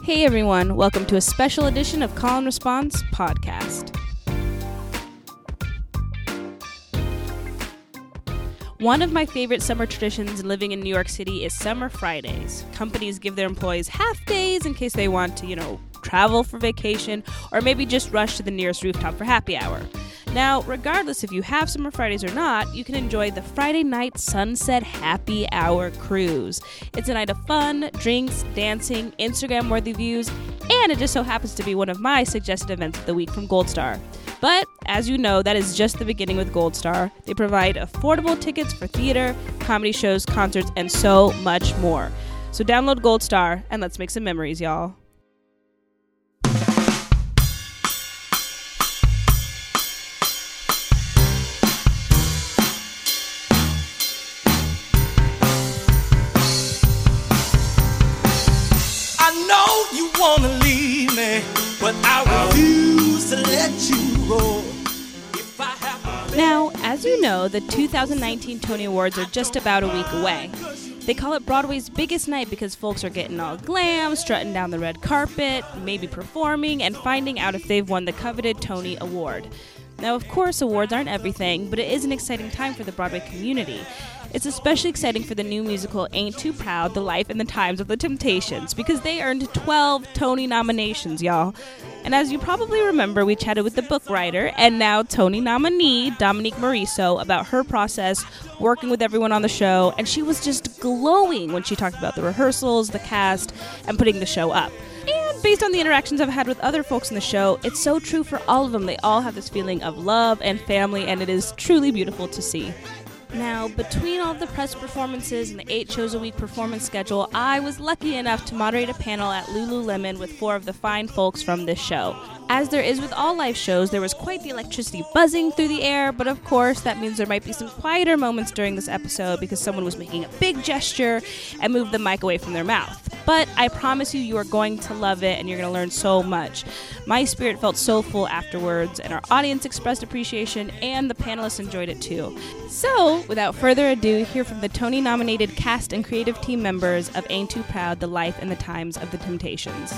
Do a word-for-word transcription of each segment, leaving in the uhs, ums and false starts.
Hey everyone, welcome to a special edition of Call and Response Podcast. One of my favorite summer traditions living in New York City is Summer Fridays. Companies give their employees half days in case they want to, you know, travel for vacation or maybe just rush to the nearest rooftop for happy hour. Now, regardless if you have Summer Fridays or not, you can enjoy the Friday Night Sunset Happy Hour Cruise. It's a night of fun, drinks, dancing, Instagram-worthy views, and it just so happens to be one of my suggested events of the week from Gold Star. But, as you know, that is just the beginning with Gold Star. They provide affordable tickets for theater, comedy shows, concerts, and so much more. So download Gold Star, and let's make some memories, y'all. Wanna leave me, but I refuse to let you go. If I have to... Now, as you know, the two thousand nineteen Tony Awards are just about a week away. They call it Broadway's biggest night because folks are getting all glam, strutting down the red carpet, maybe performing, and finding out if they've won the coveted Tony Award. Now, of course, awards aren't everything, but it is an exciting time for the Broadway community. It's especially exciting for the new musical Ain't Too Proud, The Life and the Times of the Temptations, because they earned twelve Tony nominations, y'all. And as you probably remember, we chatted with the book writer and now Tony nominee, Dominique Morisseau, about her process working with everyone on the show, and she was just glowing when she talked about the rehearsals, the cast, and putting the show up. And based on the interactions I've had with other folks in the show, it's so true for all of them. They all have this feeling of love and family, and it is truly beautiful to see. Now, between all of the press performances and the eight shows a week performance schedule, I was lucky enough to moderate a panel at Lululemon with four of the fine folks from this show. As there is with all live shows, there was quite the electricity buzzing through the air, but of course that means there might be some quieter moments during this episode because someone was making a big gesture and moved the mic away from their mouth. But I promise you, you are going to love it and you're going to learn so much. My spirit felt so full afterwards, and our audience expressed appreciation, and the panelists enjoyed it too. So, without further ado, hear from the Tony-nominated cast and creative team members of Ain't Too Proud, The Life and the Times of the Temptations.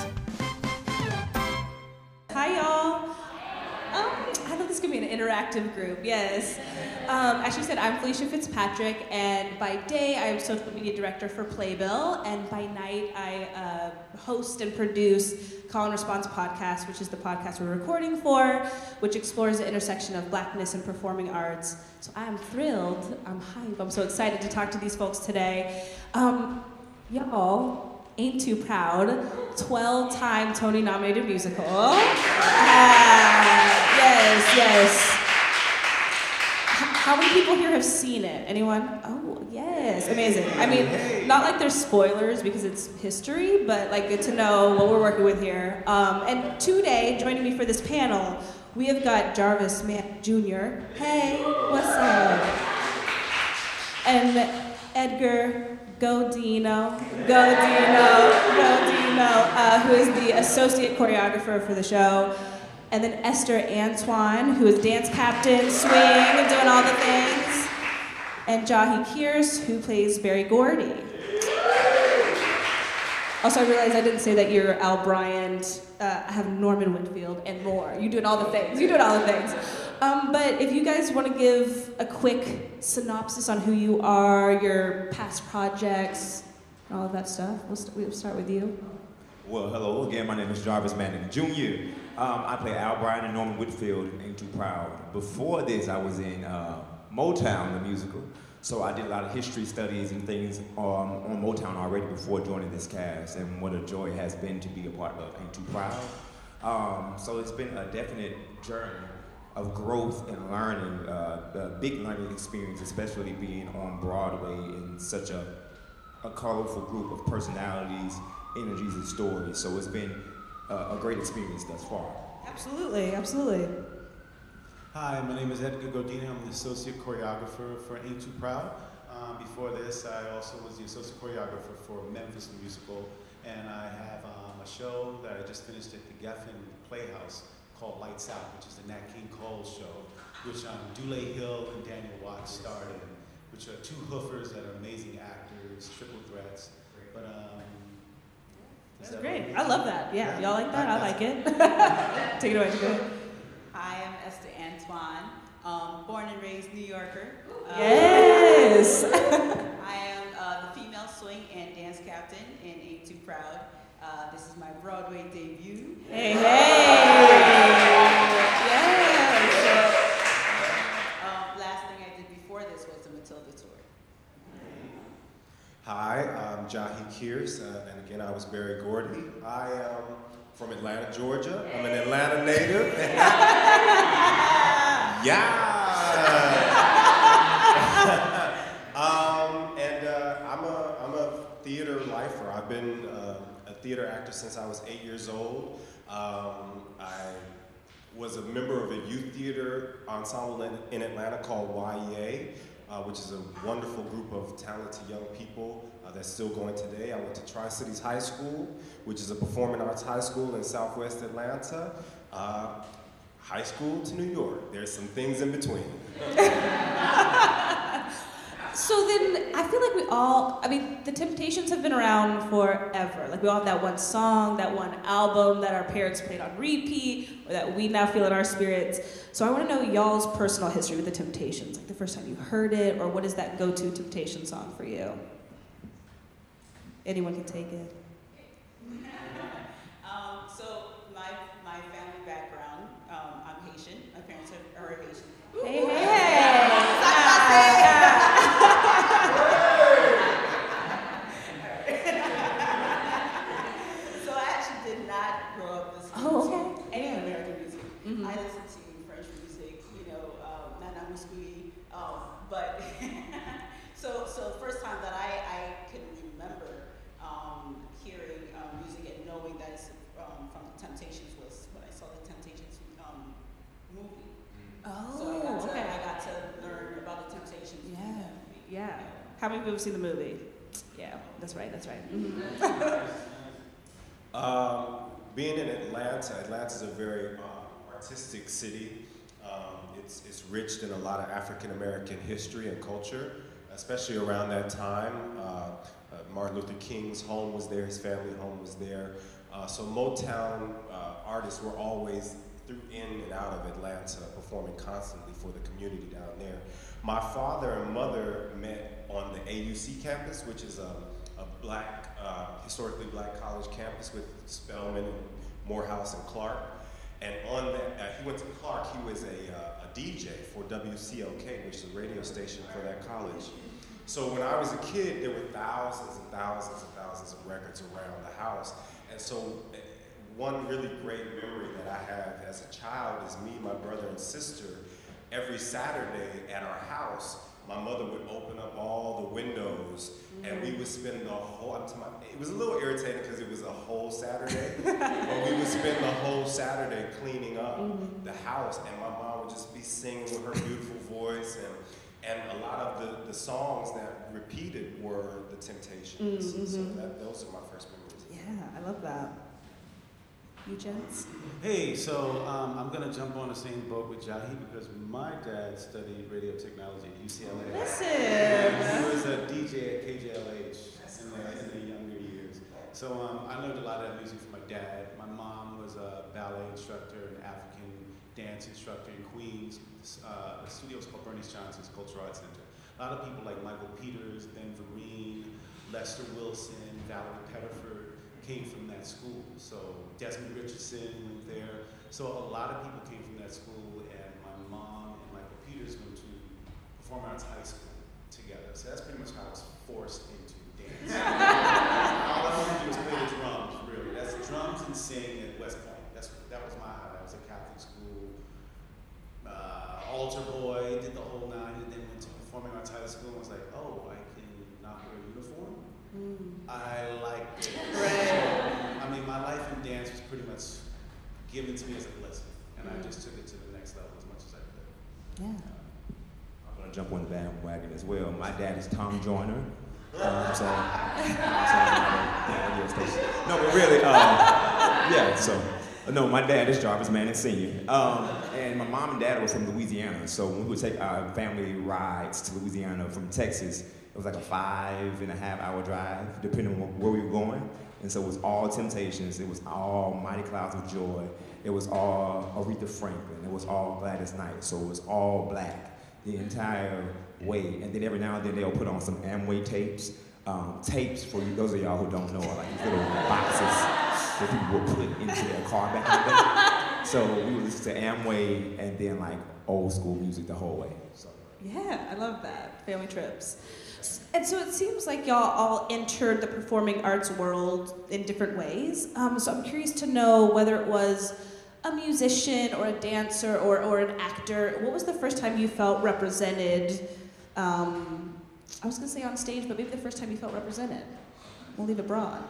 Hi, y'all. Um, I thought this could be an interactive group, yes. Um, as she said, I'm Felicia Fitzpatrick, and by day, I'm social media director for Playbill, and by night, I uh, host and produce Call and Response Podcast, which is the podcast we're recording for, which explores the intersection of Blackness and performing arts. So I'm thrilled, I'm hyped, I'm so excited to talk to these folks today. Um, y'all, Ain't Too Proud, twelve-time Tony-nominated musical. Uh, yes, yes. How many people here have seen it? Anyone? Oh, yes. Amazing. I mean, not like there's spoilers because it's history, but like good to know what we're working with here. Um, and today, joining me for this panel, we have got Jarvis Mann Junior Hey, what's up? And Edgar Godino, Godino, Godino, uh, who is the associate choreographer for the show. And then Esther Antoine, who is dance captain, swing, and doing all the things. And Jahi Kearse, who plays Barry Gordy. Also, I realized I didn't say that you're Al Bryant, uh, I have Norman Whitfield, and more. You're doing all the things. You're doing all the things. Um, but if you guys want to give a quick synopsis on who you are, your past projects, and all of that stuff, we'll, st- we'll start with you. Well, hello again. My name is Jarvis Manning Junior Um, I play Al Bryant and Norman Whitfield in Ain't Too Proud. Before this, I was in uh, Motown, the musical. So I did a lot of history studies and things um, on Motown already before joining this cast. And what a joy it has been to be a part of Ain't Too Proud. Um, so it's been a definite journey of growth and learning, uh, a big learning experience, especially being on Broadway in such a, a colorful group of personalities, energies, and stories. So it's been uh, a great experience thus far. Absolutely, absolutely. Hi, my name is Edgar Godino. I'm the associate choreographer for Ain't Too Proud. Um, before this, I also was the associate choreographer for Memphis the Musical, and I have um, a show that I just finished at the Geffen Playhouse called Lights Out, which is the Nat King Cole show, which um, Dule Hill and Daniel Watts starred in, which are two hoofers that are amazing actors, triple threats. But um, That's great. I love that. Yeah, y'all like that? I like it. Take it away, take it away. Hi, I'm Esther Antoine, um, born and raised New Yorker. Um, Yes! I am uh, the female swing and dance captain in Ain't Too Proud. Uh, this is my Broadway debut. Hey, hey! Yes! Um, last thing I did before this was the Matilda tour. Hi, I'm Jahi Kears, uh, and again, I was Barry Gordy. I am from Atlanta, Georgia. I'm an Atlanta native. Yeah! um, and uh, I'm, a, I'm a theater lifer. I've been uh, a theater actor since I was eight years old. Um, I was a member of a youth theater ensemble in, in Atlanta called Y E A. Uh, which is a wonderful group of talented young people uh, that's still going today. I went to Tri-Cities High School, which is a performing arts high school in Southwest Atlanta. Uh, high school to New York. There's some things in between. So then, I feel like we all, I mean, the Temptations have been around forever. Like, we all have that one song, that one album that our parents played on repeat, or that we now feel in our spirits. So I want to know y'all's personal history with the Temptations. Like, the first time you heard it, or what is that go-to Temptation song for you? Anyone can take it. um, so, my, my family background, um, I'm Haitian. My parents are, are Haitian. Hey, hey, hey! So I actually did not grow up listening Oh, to okay. any American music. Mhm. I listened to French music, you know, um, Nana Mouskouri, um, but so so the first time that I, I can remember um, hearing um, music and knowing that it's um, from the Temptations was when I saw the Temptations um, movie. Oh, So I got, to, okay. I got to learn about the Temptations. Yeah, through that movie. yeah. How many people have seen the movie? Yeah, that's right, that's right. Mm-hmm. Um, being in Atlanta, Atlanta's a very uh, artistic city. Um, it's, it's rich in a lot of African American history and culture, especially around that time. Uh, uh, Martin Luther King's home was there, his family home was there. Uh, so Motown uh, artists were always through in and out of Atlanta, performing constantly for the community down there. My father and mother met on the A U C campus, which is a, a black, uh, historically black college campus with Spelman and Morehouse and Clark. And on that, uh, he went to Clark, he was a, uh, a D J for W C L K, which is a radio station for that college. So when I was a kid, there were thousands and thousands and thousands of records around the house. And so uh, one really great memory that I have as a child is me, my brother, and sister. Every Saturday at our house, my mother would open up all the windows, mm-hmm. and we would spend the whole, I'm talking about, it was a little irritating because it was a whole Saturday, but we would spend the whole Saturday cleaning up mm-hmm. the house, and my mom would just be singing with her beautiful voice, and and a lot of the, the songs that repeated were the Temptations. Mm-hmm. So that, those are my first memories. Yeah, I love that. You gents? Hey, so um, I'm going to jump on the same boat with Jahi because my dad studied radio technology at U C L A. Listen! And he was a D J at K J L H in the, in the younger years. So um, I learned a lot of that music from my dad. My mom was a ballet instructor, an African dance instructor in Queens. Uh, the studio's called Bernice Johnson's Cultural Arts Center. A lot of people like Michael Peters, Ben Vereen, Lester Wilson, Valerie Pettiford came from that school. So Desmond Richardson went there. So a lot of people came from that school, and my mom and Michael Peters went to Performing Arts High School together. So that's pretty much how I was forced into dance. All I wanted to do was play the drums, really. That's drums and sing at West Point. That's that was my highlight. I was a Catholic school, uh, altar boy, did the whole nine, and then went to Performing Arts High School and was like, oh, I can not wear a uniform. Mm. I liked it. Right. I mean, my life in dance was pretty much given to me as a blessing, and mm. I just took it to the next level as much as I could. Yeah. I'm gonna jump on the bandwagon as well. My dad is Tom Joyner. Um, so, so yeah, station. No, but really, um, yeah. So, no, my dad is Jarvis Manning Senior Um, and my mom and dad were from Louisiana. So when we would take our family rides to Louisiana from Texas, was like a five and a half hour drive, depending on where we were going. And so it was all Temptations. It was all Mighty Clouds of Joy. It was all Aretha Franklin. It was all Gladys Knight. So it was all black the entire way. And then every now and then they'll put on some Amway tapes. Um, tapes, for you, those of y'all who don't know, are like these little boxes that people would put into their car back in the day. So we would listen to Amway and then like old school music the whole way. So. Yeah, I love that. Family trips. And so it seems like y'all all entered the performing arts world in different ways. Um, so I'm curious to know whether it was a musician or a dancer or, or an actor. What was the first time you felt represented? Um, I was going to say on stage, but maybe the first time you felt represented. We'll leave it broad.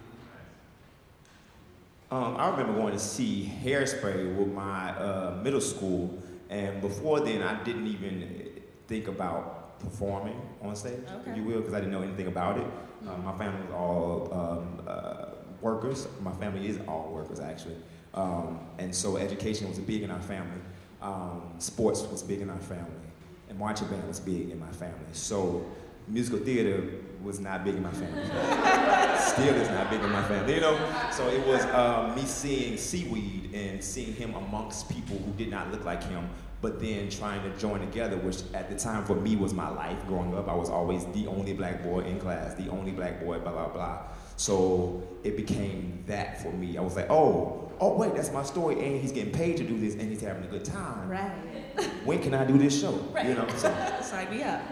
Um, I remember going to see Hairspray with my uh, middle school, and before then I didn't even think about performing on stage, okay. if you will, because I didn't know anything about it. Um, my family was all um, uh, workers. My family is all workers, actually. Um, and so education was big in our family. Um, sports was big in our family. And marching band was big in my family. So musical theater was not big in my family. Still is not big in my family, you know? So it was um, me seeing Seaweed and seeing him amongst people who did not look like him, but then trying to join together, which at the time for me was my life growing up. I was always the only black boy in class, the only black boy, blah, blah, blah. So it became that for me. I was like, oh, oh wait, that's my story, and he's getting paid to do this, and he's having a good time. Right. When can I do this show? Right. You know, so. Sign me up.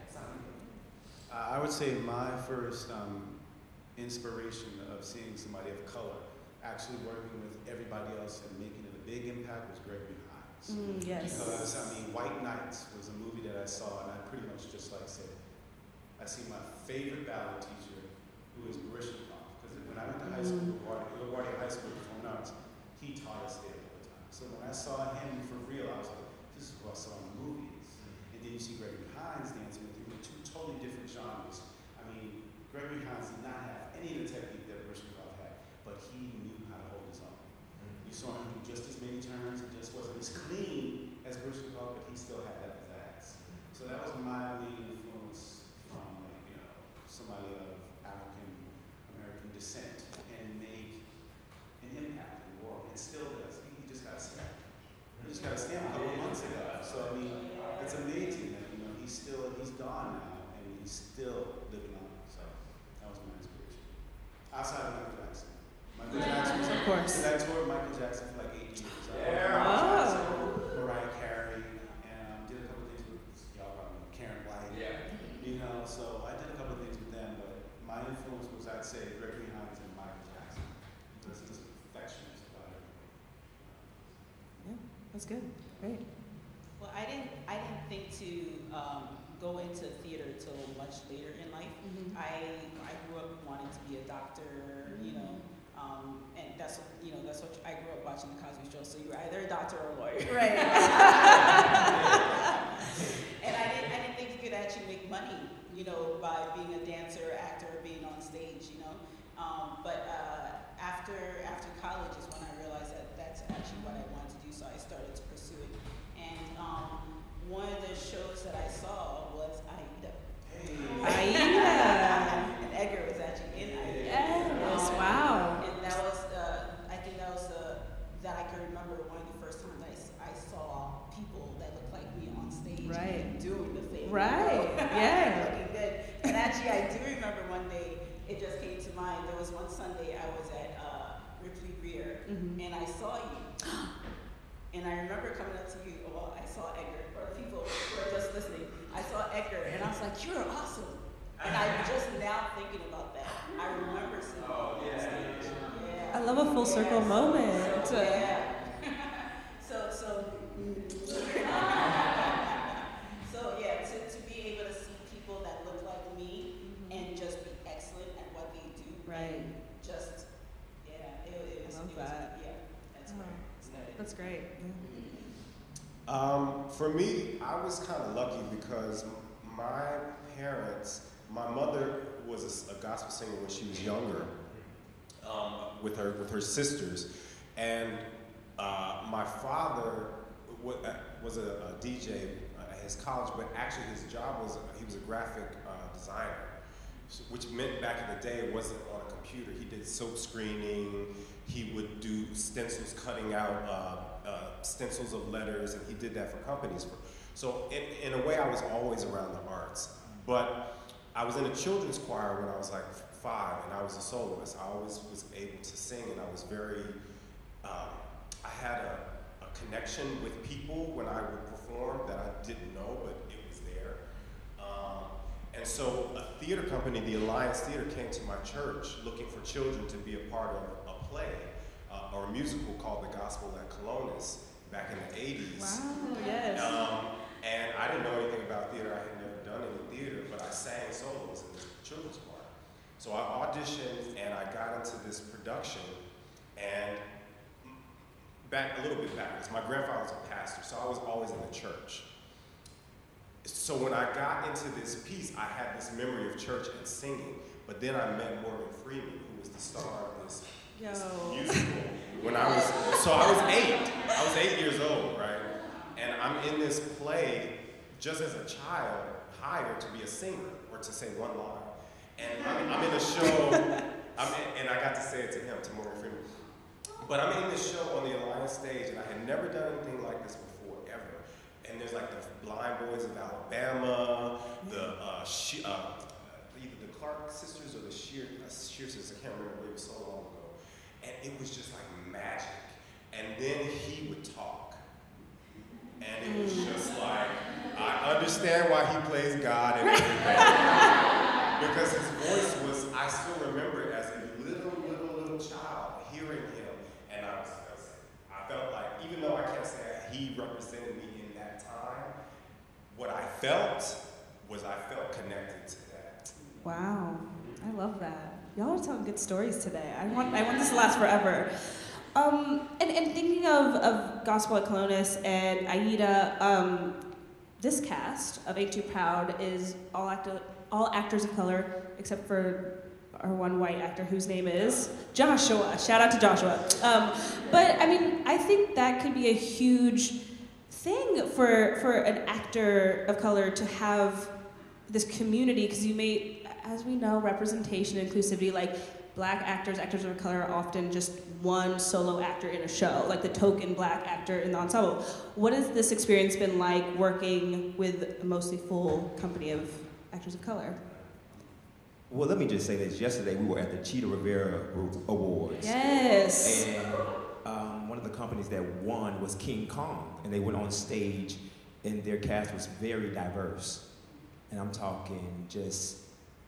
Uh, I would say my first um, inspiration of seeing somebody of color actually working with everybody else and making it a big impact was Gregory Hines. Mm, yes. Because, I mean, White Nights was a movie that I saw, and I pretty much just like said, I see my favorite ballet teacher, who is Baryshnikov. Because when I went to high school, LaGuardia, LaGuardia High School of Performing Arts, he taught us there all the time. So when I saw him for real, I was like, this is what I saw in the movies. And then you see Gregory Hines dancing with him in two totally different genres. I mean, Gregory Hines did not have any of the technique that Baryshnikov had, but he knew how to hold his own. You saw him do just as many turns, it just wasn't as clean as Baryshnikov, but he still had that pizzazz. So that was my lead influence from, like, you know, somebody of African American descent and make an impact in the world. It still does. He, he just got a stamp. He just got a stamp a couple of months ago. So I mean, it's amazing that, you know, he's still he's gone now and he's still living on. So that was my inspiration. Outside of Michael Jackson. Michael Jackson was, of course. I toured Michael Jackson for like eight years. I Yeah. Michael Jackson, Mariah Carey, and um, did a couple of things with y'all probably know Karen White. Yeah. You know, so I did a couple of things with them, but my influence was, I'd say, Gregory Hines and Michael Jackson. Because he's perfectionist about it. Yeah, that's good. Great. Well, I didn't. I didn't think to um, go into theater till much later in life. Mm-hmm. I I grew up wanting to be a doctor. You know, um, and that's what, you know that's what I grew up watching the Cosby Show. So you were either a doctor or a lawyer. Right. And I didn't. I didn't think you could actually make money. You know, by being a dancer, actor, being on stage. You know, um, but uh, after after college is when I realized that that's actually what I wanted to do. So I started to pursue it. And um, one of the shows that I saw was Aida. Aida. And Edgar was actually in Aida. Yes. Um, Wow. And that was, uh, I think that was the, that I can remember one of the first times I, s- I saw people that looked like me on stage. Right. And doing the thing. Right. Yeah. Looking good. And actually, I do remember one day, it just came to mind. There was one Sunday I was at uh, Ripley Greer, Mhm. and I saw you. And I remember coming up to you, well, I saw Edgar, or people who are just listening, I saw Edgar, and I was like, you're awesome. And I'm just now thinking about that. I remember seeing you on stage. Yeah. I love a full circle Yeah. moment. So, yeah. so, so, so yeah, to, to be able to see people that look like me and just be excellent at what they do. Right. And just, yeah, it, it was, I love it was, that. yeah, that's Oh, great. It's good. That's great. Um, for me, I was kind of lucky because m- my parents, my mother was a, s- a gospel singer when she was younger, um, with her with her sisters, and uh, my father w- uh, was a, a D J at his college, but actually his job was he was a graphic uh, designer, so, which meant back in the day it wasn't on a computer. He did silk screening, he would do stencils, cutting out uh, uh, stencils of letters, and he did that for companies. For, so in, in a way, I was always around the arts. But I was in a children's choir when I was like five, and I was a soloist. I always was able to sing, and I was very, um, I had a, a connection with people when I would perform that I didn't know, but it was there. Um, and so a theater company, the Alliance Theater, came to my church looking for children to be a part of a play uh, or a musical called The Gospel at Colonus back in the eighties. Wow, yes. Um, and I didn't know anything about theater. I had never done any theater, but I sang solos in this children's choir. So I auditioned and I got into this production, and back a little bit backwards. My grandfather was a pastor, so I was always in the church. So when I got into this piece, I had this memory of church and singing, but then I met Morgan Freeman, who was the star of this, this musical. When I was, so I was eight. I was eight years old, right? And I'm in this play just as a child, hired to be a singer or to say one line. And I'm, I'm in a show, I'm in, and I got to say it to him, to Morgan Freeman. But I'm in this show on the Alliance stage, and I had never done anything like this before, ever. And there's like the Blind Boys of Alabama, the uh, she, uh, either the Clark sisters or the Shear, uh, Shear sisters, I can't remember, it was so long ago. And it was just like magic. And then he would talk. And it was just like, I understand why he plays God and everything. Because his voice was, I still remember it as a little, little, little child hearing him. And I was, I, was, I felt like, even though I can't say he represented me in that time, what I felt was I felt connected to that. Wow, I love that. Y'all are telling good stories today. I want, I want this to last forever. Um, and, and thinking of, of Gospel at Colonus and Aida, um, this cast of Ain't Too Proud is all, acto- all actors of color, except for our one white actor whose name is Joshua. Shout out to Joshua. Um, but I mean, I think that could be a huge thing for, for an actor of color to have this community, because you may, as we know, representation, inclusivity, like black actors, actors of color are often just one solo actor in a show, like the token black actor in the ensemble. What has this experience been like working with a mostly full company of actors of color? Well, let me just say this. Yesterday we were at the Chita Rivera Awards. Yes. And um, one of the companies that won was King Kong, and they went on stage, and their cast was very diverse. And I'm talking just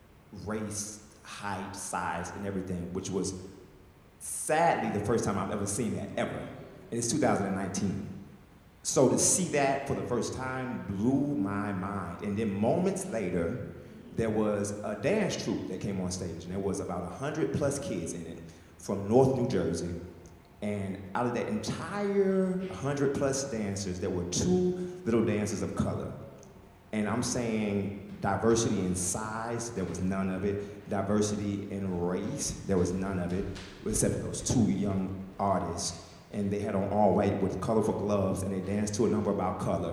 race, height, size, and everything, which was sadly the first time I've ever seen that, ever. And it's two thousand nineteen. So to see that for the first time blew my mind. And then moments later, there was a dance troupe that came on stage, and there was about one hundred plus kids in it from North New Jersey. And out of that entire one hundred plus dancers, there were two little dancers of color. And I'm saying diversity in size, there was none of it. Diversity in race, there was none of it, except for those two young artists. And they had on all white with colorful gloves, and they danced to a number about color.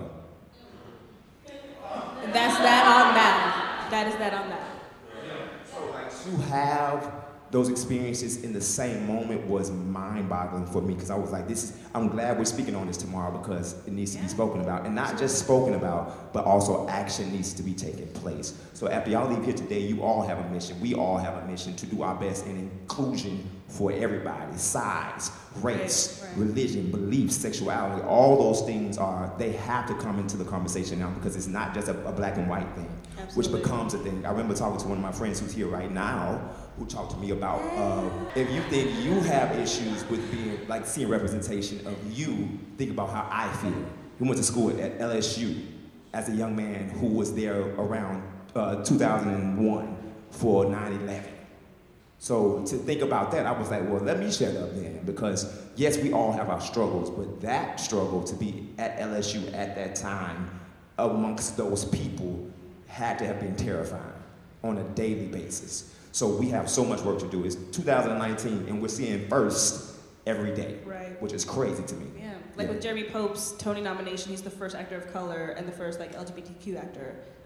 That's that on that. That is that on that. So like to have those experiences in the same moment was mind-boggling for me, because I was like, this is, I'm glad we're speaking on this tomorrow, because it needs to be spoken about. And not just spoken about, but also action needs to be taking place. So after y'all leave here today, you all have a mission. We all have a mission to do our best in inclusion for everybody. Size, race, right, right. religion, beliefs, sexuality, all those things are, they have to come into the conversation now, because it's not just a, a black and white thing. Absolutely. Which becomes a thing. I remember talking to one of my friends who's here right now, who talked to me about uh, if you think you have issues with being, like seeing representation of you, think about how I feel. We went to school at L S U as a young man who was there around uh, two thousand one for nine eleven. So to think about that, I was like, well, let me shut up then, because yes, we all have our struggles, but that struggle to be at L S U at that time amongst those people had to have been terrifying on a daily basis. So we have so much work to do. It's two thousand nineteen, and we're seeing first every day, right. Which is crazy to me. Yeah, like yeah. with Jeremy Pope's Tony nomination, he's the first actor of color and the first like L G B T Q actor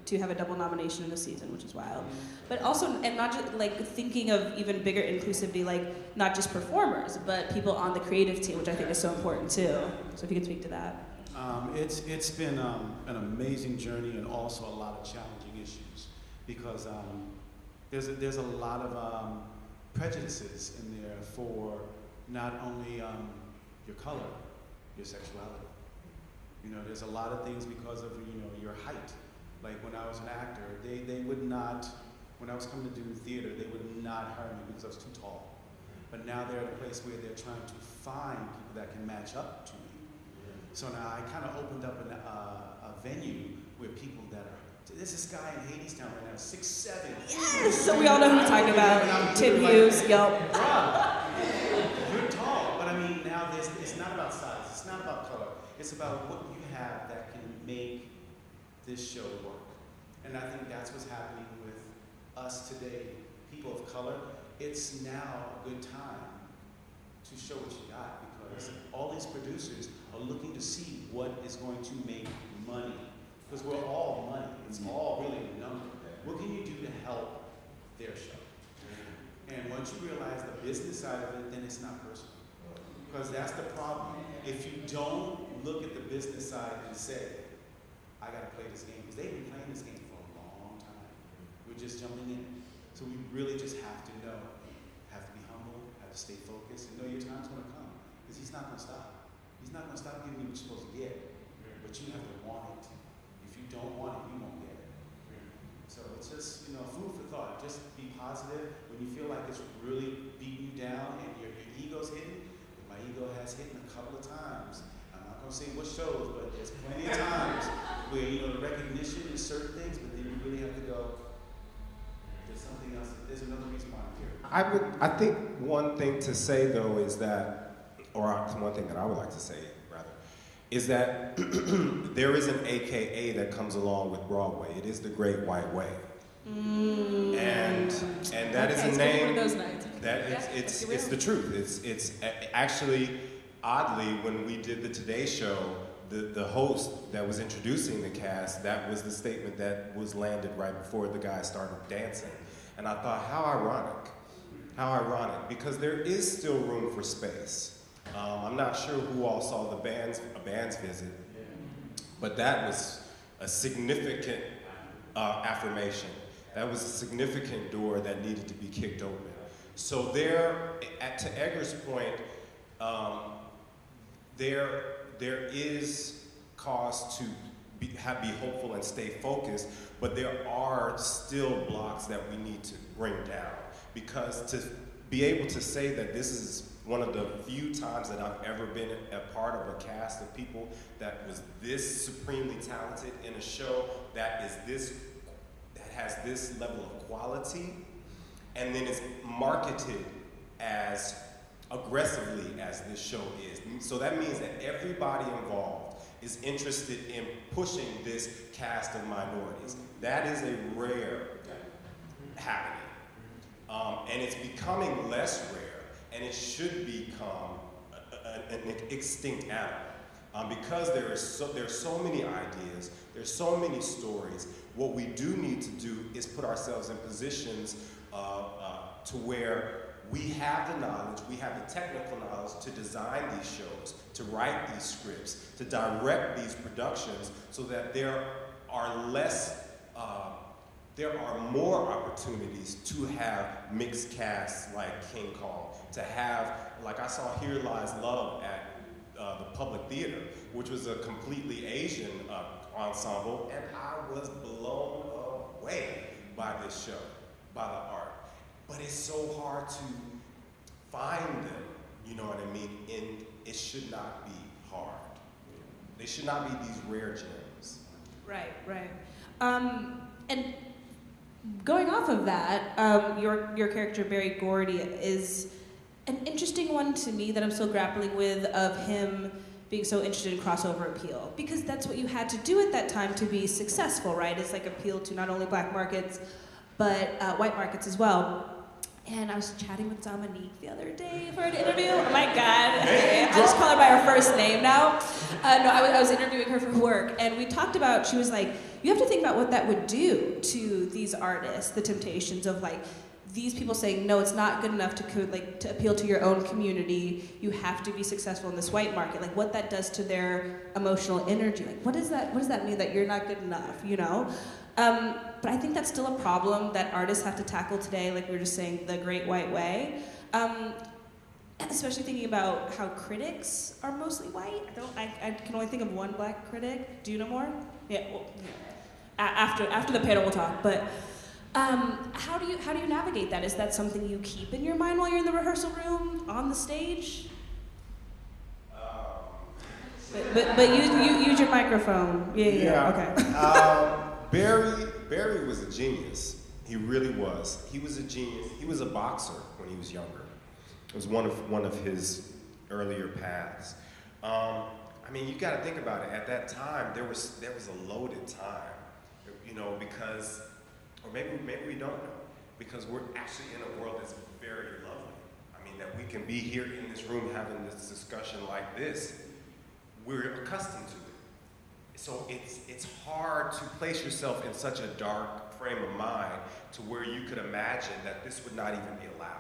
to have a double nomination in a season, which is wild. But also, and not just like thinking of even bigger inclusivity, like not just performers, but people on the creative team, which I think is so important too. So if you could speak to that. Um, it's it's been um, an amazing journey and also a lot of challenging issues because um, there's a, there's a lot of um, prejudices in there for not only um, your color, your sexuality. You know, there's a lot of things because of, you know, your height. Like when I was an actor, they, they would not, when I was coming to do theater, they would not hire me because I was too tall. But now they're at a place where they're trying to find people that can match up to me. So now I kind of opened up an, uh, a venue where people that are, there's this guy in Hadestown right now, six seven. Yes! So we all know who we're talking about. Tim Hughes, yup. You're tall, but I mean now there's, it's not about size, it's not about color. It's about what you have that can make this show work. And I think that's what's happening with us today, people of color. It's now a good time to show what you got because all these producers are looking to see what is going to make money. Because we're all money. It's all really a number. What can you do to help their show? And once you realize the business side of it, then it's not personal. Because that's the problem. If you don't look at the business side and say, I gotta play this game, because they've been playing this game for a long time. We're just jumping in. So we really just have to know, have to be humble, have to stay focused, and know your time's gonna come. Because he's not gonna stop. He's not gonna stop giving you what you're supposed to get. But you have to want it. If you don't want it, you won't get it. So it's just, you know, food for thought. Just be positive. When you feel like it's really beating you down and your, your ego's hitting, my ego has hit a couple of times. I'm not going to say what shows, but there's plenty of times where, you know, the recognition is certain things, but then you really have to go, there's something else, there's another reason why I'm here. I would, I think one thing to say though is that, or one thing that I would like to say rather, is that there is an A K A that comes along with Broadway. It is the Great White Way. Mm. And and that okay, is a name those nights. that it's yeah, it's, it's the truth. It's it's actually oddly when we did the Today Show, the the host that was introducing the cast, that was the statement that was landed right before the guys started dancing. And I thought, how ironic, how ironic, because there is still room for space. Um, I'm not sure who all saw the band's a band's visit, but that was a significant uh, affirmation. That was a significant door that needed to be kicked open. So there, at, to Edgar's point, um, there there is cause to be, have, be hopeful and stay focused, but there are still blocks that we need to bring down. Because to be able to say that this is one of the few times that I've ever been a part of a cast of people that was this supremely talented in a show that is this, that has this level of quality, and then is marketed as aggressively as this show is. So that means that everybody involved is interested in pushing this cast of minorities. That is a rare happening. Um, and it's becoming less rare. And it should become a, a, an extinct animal. Um, because there is so, there are so many ideas, there's so many stories, what we do need to do is put ourselves in positions uh, uh, to where we have the knowledge, we have the technical knowledge to design these shows, to write these scripts, to direct these productions so that there are less uh, there are more opportunities to have mixed casts like King Kong, to have, like I saw Here Lies Love at uh, the Public Theater, which was a completely Asian uh, ensemble, and I was blown away by this show, by the art. But it's so hard to find them, you know what I mean? And it should not be hard. They should not be these rare gems. Right, right. Um, and going off of that, um, your your character Barry Gordy is an interesting one to me that I'm still grappling with, of him being so interested in crossover appeal, because that's what you had to do at that time to be successful, right? It's like appeal to not only black markets, but uh, white markets as well. And I was chatting with Dominique the other day for an interview. Oh my God. I just call her by her first name now. Uh, no, I was, I was interviewing her for work, and we talked about, she was like, you have to think about what that would do to these artists, the temptations of like, these people saying, no, it's not good enough to co- like to appeal to your own community. You have to be successful in this white market. Like what that does to their emotional energy. Like what does that, what does that mean that you're not good enough, you know? Um, but I think that's still a problem that artists have to tackle today, like we were just saying, the great white way. Um, especially thinking about how critics are mostly white. I don't, I, I can only think of one black critic. Do you know more? Yeah, well, yeah. A- after, after the panel we'll talk, but um, how do you, how do you navigate that? Is that something you keep in your mind while you're in the rehearsal room, on the stage? Um, But, but, but use, use, use your microphone. Yeah, yeah, Yeah. okay. um, Barry, Barry was a genius. He really was. He was a genius. He was a boxer when he was younger. It was one of one of his earlier paths. Um, I mean, you got to think about it. At that time, there was there was a loaded time, you know, because, or maybe maybe we don't know, because we're actually in a world that's very lovely. I mean, that we can be here in this room having this discussion like this. We're accustomed to it. So it's it's hard to place yourself in such a dark frame of mind to where you could imagine that this would not even be allowed.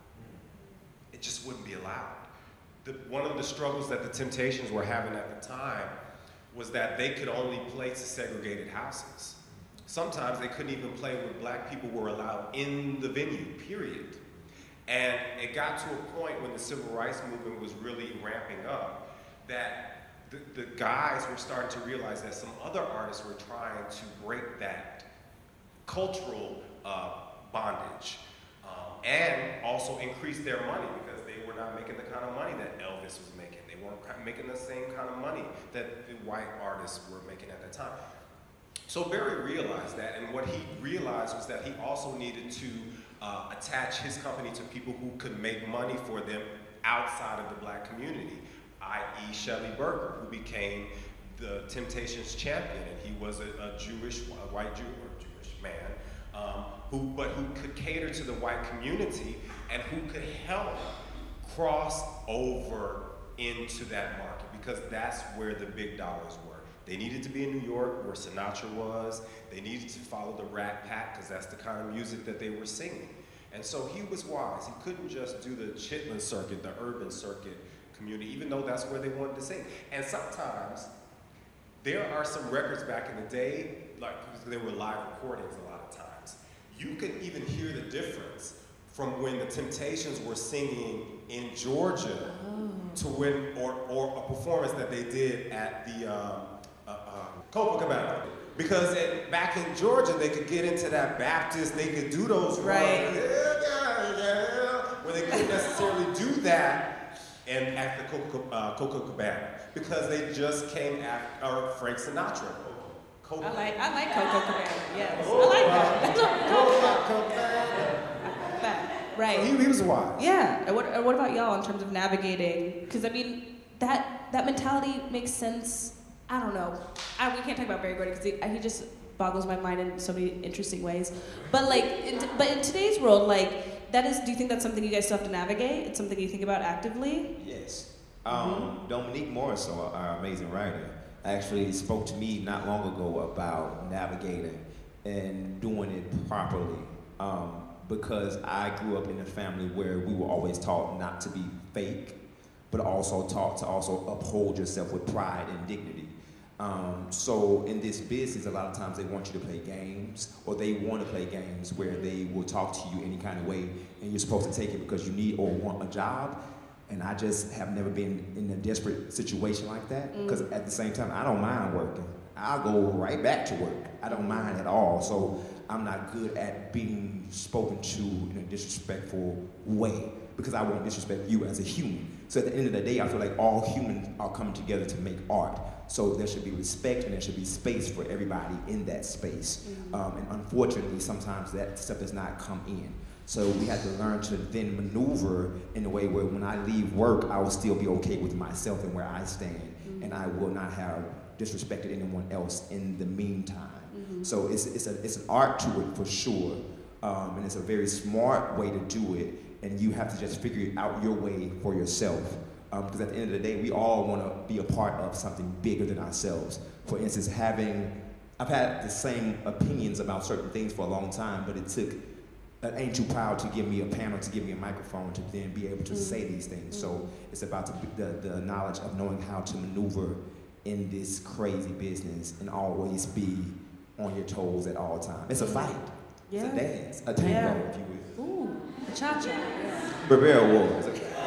It just wouldn't be allowed. The, one of the struggles that the Temptations were having at the time was that they could only play to segregated houses. Sometimes they couldn't even play when black people were allowed in the venue, period. And it got to a point when the civil rights movement was really ramping up that The, the guys were starting to realize that some other artists were trying to break that cultural uh, bondage um, and also increase their money because they were not making the kind of money that Elvis was making. They weren't making the same kind of money that the white artists were making at that time. So Barry realized that, and what he realized was that he also needed to uh, attach his company to people who could make money for them outside of the black community. that is. Shelley Berger, who became the Temptations champion, and he was a, a Jewish, a white Jew or Jewish man, um, who but who could cater to the white community and who could help cross over into that market because that's where the big dollars were. They needed to be in New York, where Sinatra was. They needed to follow the Rat Pack because that's the kind of music that they were singing. And so he was wise. He couldn't just do the Chitlin circuit, the urban circuit. Community, even though that's where they wanted to sing. And sometimes there are some records back in the day, like there were live recordings a lot of times. You can even hear the difference from when the Temptations were singing in Georgia oh. to when, or, or a performance that they did at the um, uh, uh, Copacabana. Because it, back in Georgia, they could get into that Baptist, they could do those right. runs, yeah, yeah, yeah, where they couldn't necessarily do that and at the Coca, uh, Copacabana because they just came after or Frank Sinatra. Coca. I like I like Coco Cabana. Yes, Oh, I like that. Right. He, he was wise. Yeah. And what and what about y'all in terms of navigating? Because I mean that that mentality makes sense. I don't know. I, we can't talk about Barry Gordy because he, he just boggles my mind in so many interesting ways. But like, in, but in today's world, like. That is, do you think that's something you guys still have to navigate? It's something you think about actively? Yes. Um, Mm-hmm. Dominique Morris, our amazing writer, actually spoke to me not long ago about navigating and doing it properly. Um, because I grew up in a family where we were always taught not to be fake, but also taught to also uphold yourself with pride and dignity. Um, so in this business, a lot of times they want you to play games, or they want to play games where they will talk to you any kind of way, and you're supposed to take it because you need or want a job. And I just have never been in a desperate situation like that, because mm. at the same time, I don't mind working. I'll go right back to work. I don't mind at all. So I'm not good at being spoken to in a disrespectful way, because I won't disrespect you as a human. So at the end of the day, I feel like all humans are coming together to make art. So there should be respect and there should be space for everybody in that space. Mm-hmm. Um, and unfortunately, sometimes that stuff does not come in. So we have to learn to then maneuver in a way where when I leave work, I will still be okay with myself and where I stand. Mm-hmm. And I will not have disrespected anyone else in the meantime. Mm-hmm. So it's, it's, a, it's an art to it for sure. Um, and it's a very smart way to do it, and you have to just figure out your way for yourself. Because um, at the end of the day, we all want to be a part of something bigger than ourselves. For instance, having, I've had the same opinions about certain things for a long time, but it took an Ain't Too Proud to give me a panel, to give me a microphone, to then be able to mm. say these things. Mm. So it's about the, the, the knowledge of knowing how to maneuver in this crazy business and always be on your toes at all times. It's a fight. Yeah. It's a dance, a tango, yeah. if you will. Ooh, a cha-cha. Yeah. Bavaria Awards.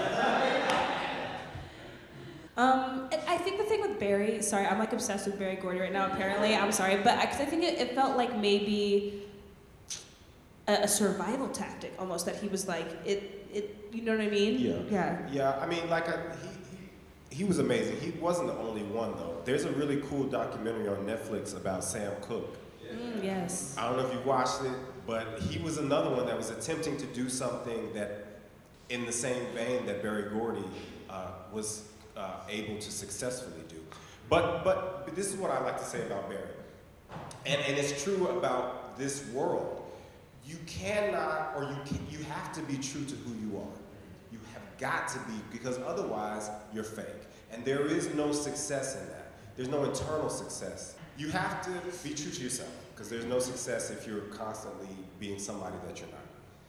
Um, I think the thing with Berry, sorry, I'm like obsessed with Berry Gordy right now, apparently, I'm sorry, but because I, I think it, it felt like maybe a, a survival tactic almost, that he was like, it, it, you know what I mean? Yeah. Yeah. Yeah, I mean, like, I, he, he, he was amazing. He wasn't the only one, though. There's a really cool documentary on Netflix about Sam Cooke. Mm, yes. I don't know if you watched it, but he was another one that was attempting to do something that, in the same vein that Berry Gordy uh, was uh, able to successfully do. But, but but this is what I like to say about Berry, and and it's true about this world. You cannot, or you can, you have to be true to who you are. You have got to be, because otherwise you're fake, and there is no success in that. There's no internal success. You have to be true to yourself, because there's no success if you're constantly being somebody that you're not,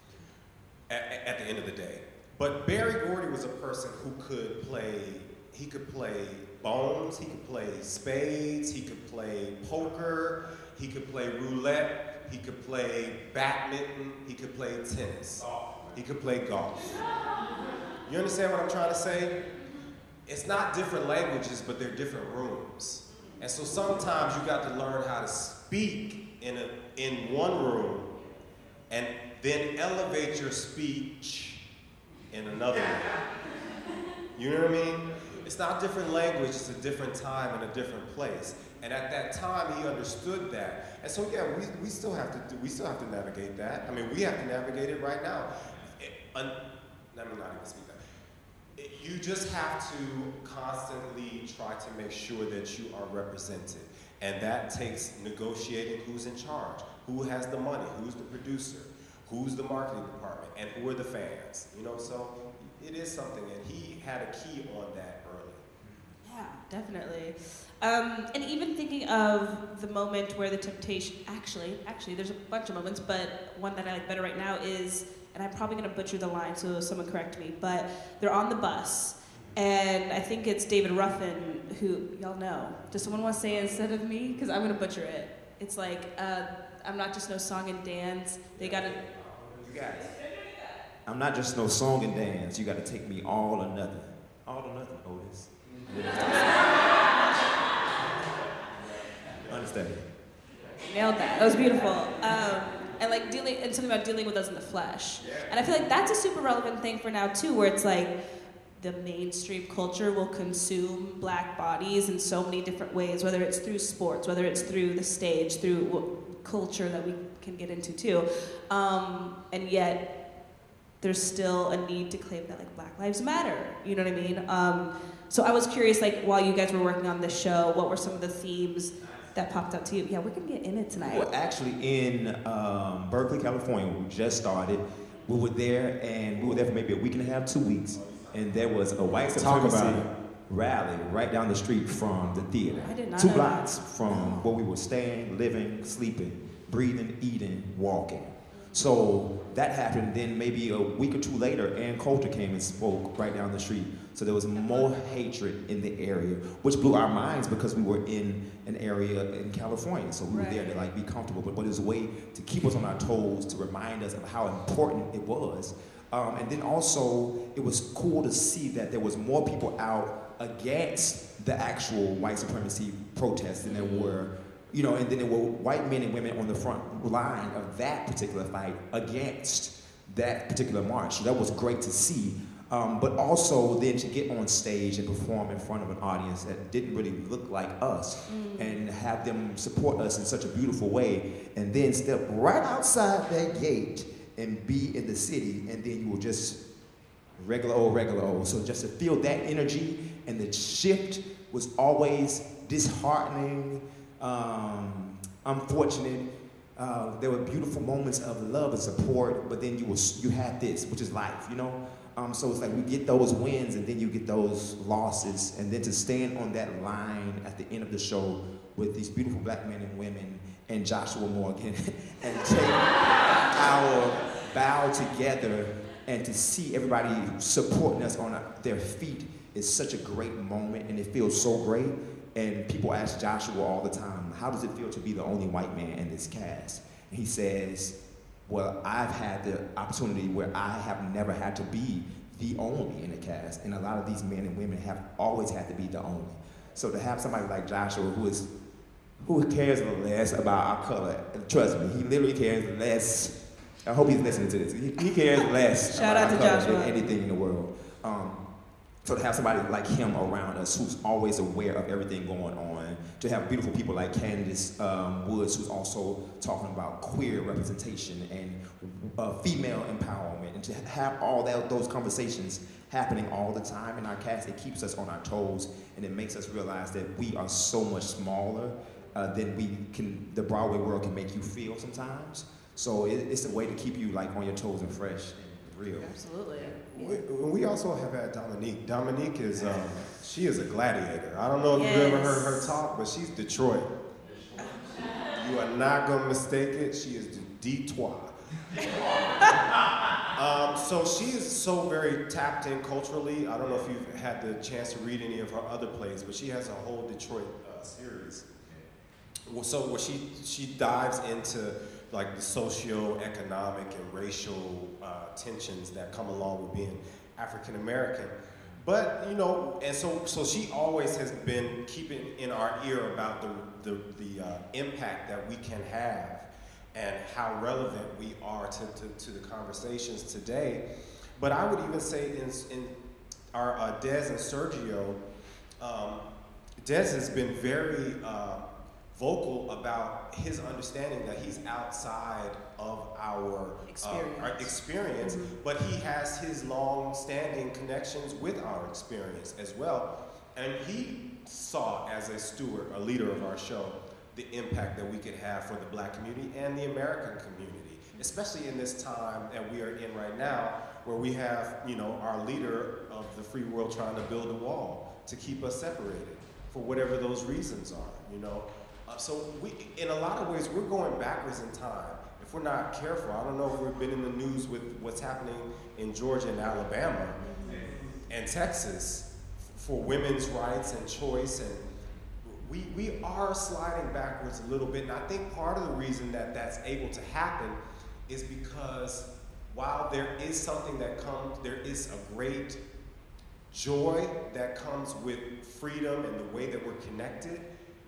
at, at the end of the day. But Berry Gordy was a person who could play, he could play bones, he could play spades, he could play poker, he could play roulette, he could play badminton, he could play tennis, he could play golf. You understand what I'm trying to say? It's not different languages, but they're different rooms. And so sometimes you got to learn how to speak in, a, in one room and then elevate your speech in another room. You know what I mean? It's not different language, it's a different time and a different place. And at that time, he understood that. And so, yeah, we, we still have to do, we still have to navigate that. I mean, we have to navigate it right now. It, un, let me not even speak that. It, you just have to constantly try to make sure that you are represented. And that takes negotiating who's in charge, who has the money, who's the producer, who's the marketing department, and who are the fans. You know, so it is something, and he had a key on that early. Yeah, definitely. Um, and even thinking of the moment where the Temptation, actually, actually, there's a bunch of moments, but one that I like better right now is, and I'm probably gonna butcher the line, so someone correct me, but they're on the bus, and I think it's David Ruffin who, y'all know. Does someone want to say it instead of me? Because I'm gonna butcher it. It's like, uh, I'm not just no song and dance, they gotta... You got it. I'm not just no song and dance, you gotta take me all or nothing. All or nothing, Otis. Understand. Nailed that. That was beautiful. Um, and like dealing, and something about dealing with us in the flesh. And I feel like that's a super relevant thing for now too, where it's like the mainstream culture will consume black bodies in so many different ways, whether it's through sports, whether it's through the stage, through culture that we can get into too. Um, and yet there's still a need to claim that like Black Lives Matter. You know what I mean? Um, so I was curious, like while you guys were working on this show, what were some of the themes that popped out to you? Yeah, we're gonna get in it tonight. Well, actually in um, Berkeley, California, we just started. We were there, and we were there for maybe a week and a half, two weeks, and there was a white supremacy rally right down the street from the theater. I did not Two know blocks that. from where we were staying, living, sleeping, breathing, eating, walking. So that happened. Then maybe a week or two later, Ann Coulter came and spoke right down the street. So there was more hatred in the area, which blew our minds because we were in an area in California. So we right. were there to like be comfortable, but, but it was a way to keep us on our toes, to remind us of how important it was. Um, and then also, it was cool to see that there was more people out against the actual white supremacy protests than there were, you know, and then there were white men and women on the front line of that particular fight against that particular march. So that was great to see. Um, but also then to get on stage and perform in front of an audience that didn't really look like us mm. and have them support us in such a beautiful way, and then step right outside that gate and be in the city, and then you will just regular old, regular old. So just to feel that energy and the shift was always disheartening, um, unfortunate, Uh, there were beautiful moments of love and support, but then you was you had this, which is life, you know. Um, so it's like we get those wins, and then you get those losses, and then to stand on that line at the end of the show with these beautiful black men and women and Joshua Morgan, and take our bow together, and to see everybody supporting us on our, their feet is such a great moment, and it feels so great. And people ask Joshua all the time, how does it feel to be the only white man in this cast? And he says, well, I've had the opportunity where I have never had to be the only in the cast, and a lot of these men and women have always had to be the only. So to have somebody like Joshua who is, who cares less about our color, trust me, he literally cares less. I hope he's listening to this. He, he cares less Shout about out our to color Joshua. than anything in the world. Um, So to have somebody like him around us who's always aware of everything going on, to have beautiful people like Candace um, Woods who's also talking about queer representation and uh, female empowerment, and to have all that, those conversations happening all the time in our cast, it keeps us on our toes, and it makes us realize that we are so much smaller uh, than we can, the Broadway world can make you feel sometimes. So it, it's a way to keep you like on your toes and fresh and real. Absolutely. We, we also have had Dominique. Dominique is, um, she is a gladiator. I don't know if Yes. you've ever heard her talk, but she's Detroit. You are not gonna mistake it. She is the Detroit. um, so she is so very tapped in culturally. I don't know if you've had the chance to read any of her other plays, but she has a whole Detroit uh, series. Well, so where she she dives into like the socio-economic and racial uh, tensions that come along with being African American. But, you know, and so so she always has been keeping in our ear about the, the, the uh, impact that we can have and how relevant we are to, to, to the conversations today. But I would even say in, in our uh, Des and Sergio, um, Des has been very uh, vocal about his understanding that he's outside of our experience, uh, our experience mm-hmm. but he has his long-standing connections with our experience as well. And he saw, as a steward, a leader of our show, the impact that we could have for the Black community and the American community, especially in this time that we are in right now, where we have, you know, our leader of the free world trying to build a wall to keep us separated for whatever those reasons are, you know. Uh, so we, in a lot of ways, we're going backwards in time. If we're not careful, I don't know if we've been in the news with what's happening in Georgia and Alabama and Texas for women's rights and choice, and we, we are sliding backwards a little bit. And I think part of the reason that that's able to happen is because while there is something that comes, there is a great joy that comes with freedom and the way that we're connected,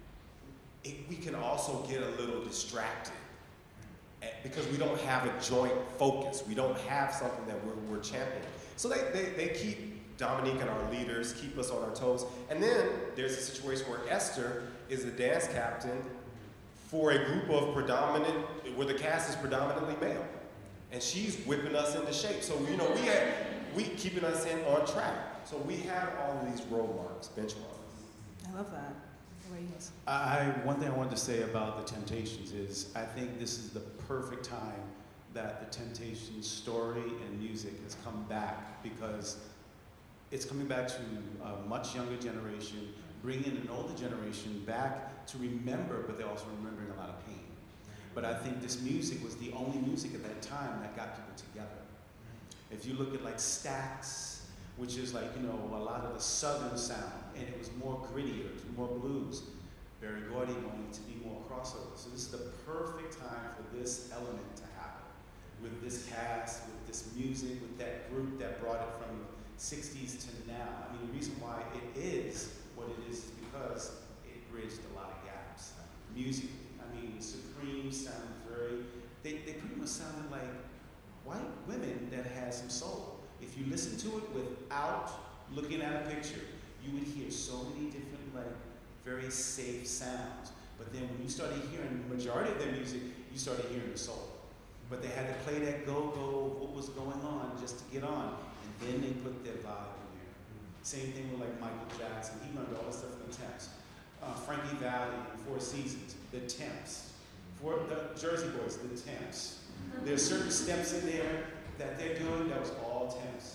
It, we can also get a little distracted because we don't have a joint focus. We don't have something that we're, we're championing. So they, they, they keep Dominique and our leaders, keep us on our toes. And then there's a situation where Esther is a dance captain for a group of predominant, where the cast is predominantly male. And she's whipping us into shape. So, you know, we had, we keeping us in on track. So we have all of these road marks, benchmarks. I love that. I, one thing I wanted to say about the Temptations is I think this is the perfect time that the Temptations story and music has come back, because it's coming back to a much younger generation, bringing an older generation back to remember, but they're also remembering a lot of pain. But I think this music was the only music at that time that got people together. If you look at like Stax, which is like, you know, a lot of the Southern sound, and it was more grittier, it was more blues. Berry Gordy wanted to be more crossover. So this is the perfect time for this element to happen. With this cast, with this music, with that group that brought it from the sixties to now. I mean, the reason why it is what it is is because it bridged a lot of gaps. Musically, I mean, Supreme sounded very, they, they pretty much sounded like white women that had some soul. If you listen to it without looking at a picture, you would hear so many different, like, very safe sounds. But then when you started hearing the majority of their music, you started hearing the soul. But they had to play that go-go of what was going on just to get on. And then they put their vibe in there. Same thing with like Michael Jackson. He learned all this stuff from the Temps. Uh, Frankie Valli, Four Seasons, the Temps. for the Jersey Boys, the Temps. There's certain steps in there that they're doing that was all Temps.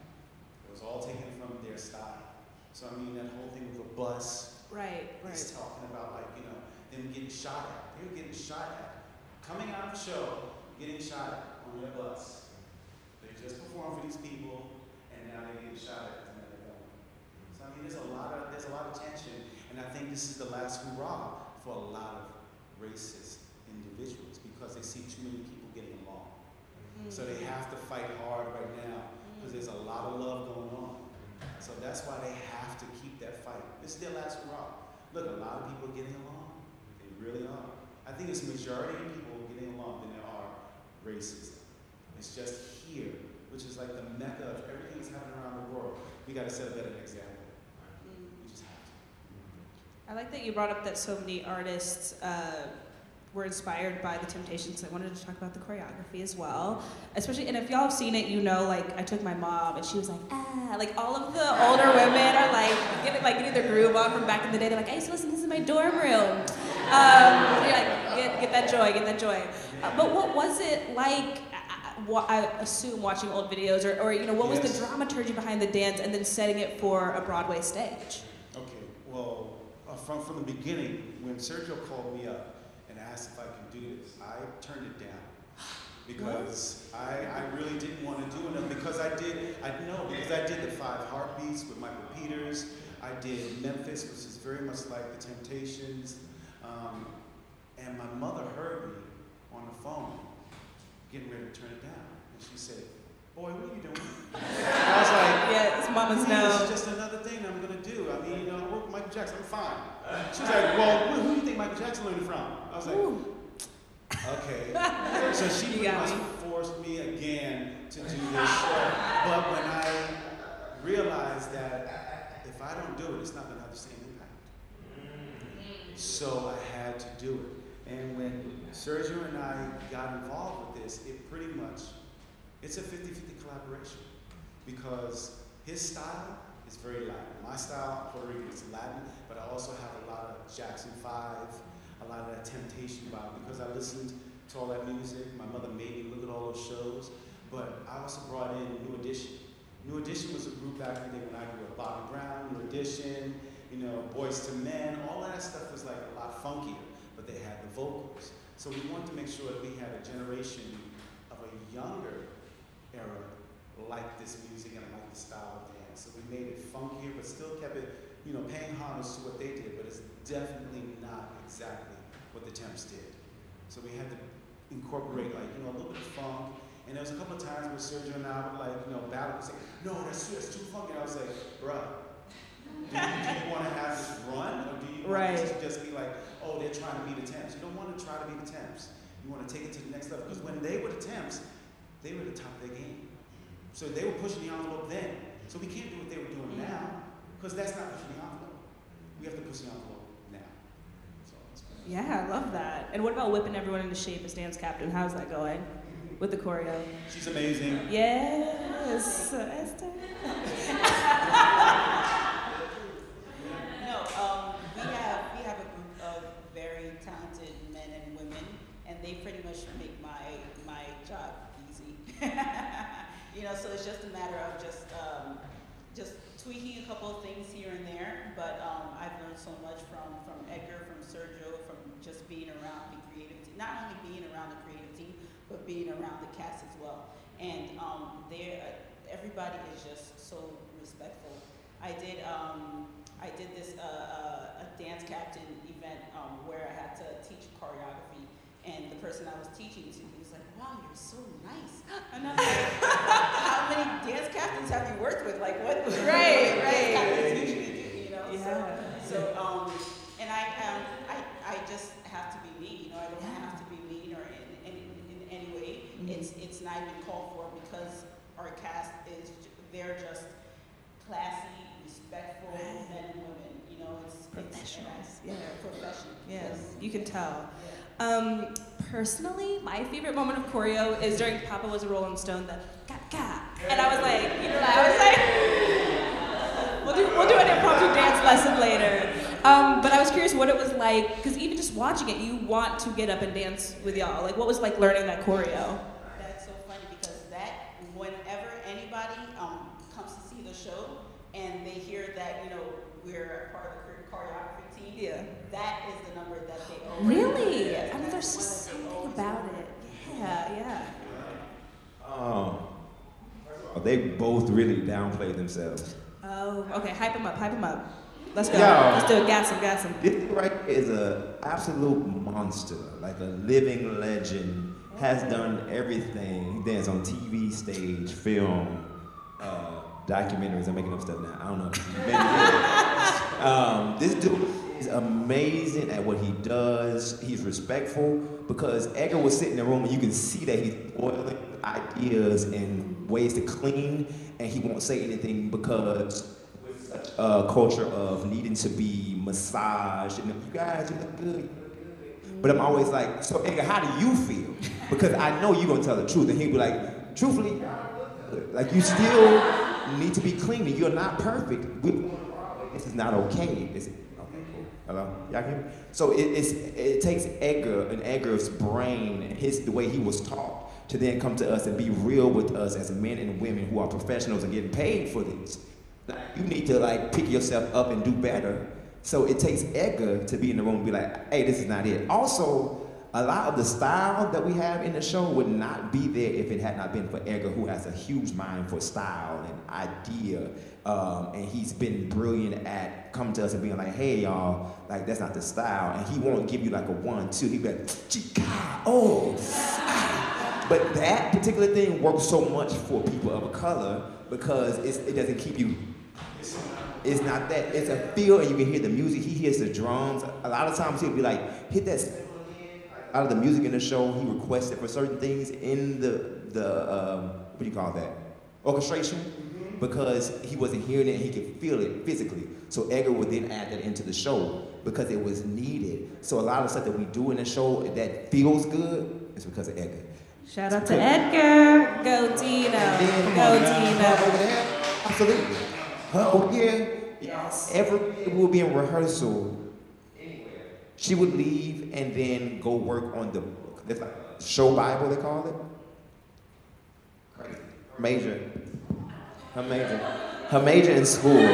It was all taken from their style. So I mean, that whole thing with the bus. Right, right. He's talking about, like, you know, them getting shot at. They were getting shot at. Coming out of the show, getting shot at on their bus. They just performed for these people, and now they're getting shot at. And they're going. So I mean, there's a lot of there's a lot of tension, and I think this is the last hurrah for a lot of racist individuals because they see too many people getting along. Mm-hmm. So they have to fight hard right now because there's a lot of love going on. So that's why they have to keep that fight. This is their last hurrah. Look, a lot of people are getting along. They really are. I think it's a majority of people getting along than there are racism. It's just here, which is like the mecca of everything that's happening around the world. We got to set a better example. We just have to. I like that you brought up that so many artists uh, were inspired by the Temptations. I wanted to talk about the choreography as well, especially. And if y'all have seen it, you know, like I took my mom and she was like, ah, like all of the older women are like getting like getting their groove on from back in the day. They're like, I used to listen to this in my dorm room. Um, you're like, get, get that joy, get that joy. Uh, but what was it like? I assume watching old videos, or, or you know, what was yes. the dramaturgy behind the dance, and then setting it for a Broadway stage? Okay, well, uh, from from the beginning, when Sergio called me up and asked if I could do this, I turned it down because I, I really didn't want to do enough. Because I did, I know because I did the Five Heartbeats with Michael Peters. I did Memphis, which is very much like the Temptations, um, and my mother heard me on the phone, getting ready to turn it down. And she said, boy, what are you doing? I was like, yeah, it's mama's no. no. It's just another thing I'm going to do. I mean, you know, I work with Michael Jackson, I'm fine. She was like, well, who do you think Michael Jackson learned it from? I was like, Ooh. okay. So she pretty much forced me again to do this show. But when I realized that if I don't do it, it's not going to have the same impact. So I had to do it. And when Sergio and I got involved with this, it pretty much, it's a fifty-fifty collaboration because his style is very Latin. My style, Puerto Rican, is Latin, but I also have a lot of Jackson five, a lot of that Temptation vibe because I listened to all that music. My mother made me look at all those shows, but I also brought in New Edition. New Edition was a group back in the day when I grew up. Bobby Brown, New Edition, you know, Boyz two Men, all that stuff was like a lot funkier, but they had the vocals. So we wanted to make sure that we had a generation of a younger era like this music and like the style of dance. So we made it funkier, but still kept it, you know, paying homage to what they did, but it's definitely not exactly what the Temps did. So we had to incorporate, like, you know, a little bit of funk. And there was a couple of times where Sergio and I would, like, you know, battle and say, no, that's too, that's too funky. And I was like, bruh, do you, do you want to have this run, or do you right. want it to just be like, oh, they're trying to be the Temps? You don't want to try to be the Temps. You want to take it to the next level. Because when they were the Temps, they were at the top of their game. So they were pushing the envelope then. So we can't do what they were doing mm-hmm. now, because that's not pushing the envelope. We have to push the envelope now. So that's good. Yeah, I love that. And what about whipping everyone into shape as dance captain? How's that going with the choreo? She's amazing. Yes, Esther. No, um, we have we have a group of very talented men and women, and they pretty much make my my job easy. You know, so it's just a matter of just um, just tweaking a couple of things here and there. But um, I've learned so much from from Edgar, from Sergio, from just being around the creative team. Not only being around the creative team, but being around the cast as well. And um, they everybody is just so respectful. I did um, I did this uh, uh, a dance captain event um, where I had to teach choreography, and the person I was teaching to, he was like, "Wow, you're so nice." And I'm like, "How many dance captains have you worked with? Like, what?" Right, what right. Dance captains usually do, you know? Yeah. So, so um, and I um, I I just have to be me. You know, I don't yeah. have to be mean or in in, in any way. Mm-hmm. It's it's not even called for because our cast is they're just classy, respectful right. men and women. You know, it's professionals. It's, yeah, professional. Yes, yes, you can tell. Yeah. Um, personally, my favorite moment of choreo is during Papa Was a Rolling Stone, the ga ga, and I was like, you know, I was like, we'll do we'll do an impromptu dance lesson later. Um, but I was curious what it was like, because even just watching it, you want to get up and dance with y'all. Like, what was like learning that choreo? That's so funny because that, whenever anybody um, comes to see the show and they hear that, you know, we're a part of the choreography team, Yeah. that is the number that they always Really? Yes, I mean, there's that's just one that they something always about remember. it. Yeah, yeah. Um, they both really downplayed themselves. Oh, okay. Hype him up, hype him up. Let's go. Yeah. Let's do it. Gas him, gas him. This right here is an absolute monster, like a living legend. Has done everything. He danced on T V, stage, film, uh, documentaries. I'm making up stuff now. I don't know. um, this dude is amazing at what he does. He's respectful because Edgar was sitting in the room and you can see that he's boiling ideas and ways to clean, and he won't say anything because uh, culture of needing to be massaged and you guys, you look good. But I'm always like, so Edgar, how do you feel? Because I know you're gonna tell the truth. And he'd be like, truthfully, like you still need to be clean. You're not perfect. We, this is not okay. Is it? Okay, cool. Hello? Y'all hear me? So it, it's, it takes Edgar and Edgar's brain and his, the way he was taught to then come to us and be real with us as men and women who are professionals and getting paid for this. Like, you need to like pick yourself up and do better. So it takes Edgar to be in the room and be like, hey, this is not it. Also, a lot of the style that we have in the show would not be there if it had not been for Edgar, who has a huge mind for style and idea. Um, and he's been brilliant at coming to us and being like, hey, y'all, like, that's not the style. And he won't give you like a one, two. He'll be like, chica, oh, ah. But that particular thing works so much for people of color because it's, it doesn't keep you. It's not that. It's a feel, and you can hear the music. He hears the drums. A lot of times he'll be like, hit that. Out of the music in the show, he requested for certain things in the the um, what do you call that? Orchestration, mm-hmm. Because he wasn't hearing it. And he could feel it physically. So Edgar would then add that into the show because it was needed. So a lot of stuff that we do in the show that feels good is because of Edgar. Shout out to Edgar. Go Dino. Go Dino. Over there, absolutely. Her over here, Yes. every we will be in rehearsal. She would leave and then go work on the book. It's like show Bible, they call it. Crazy. Major. Her major. Her major in school.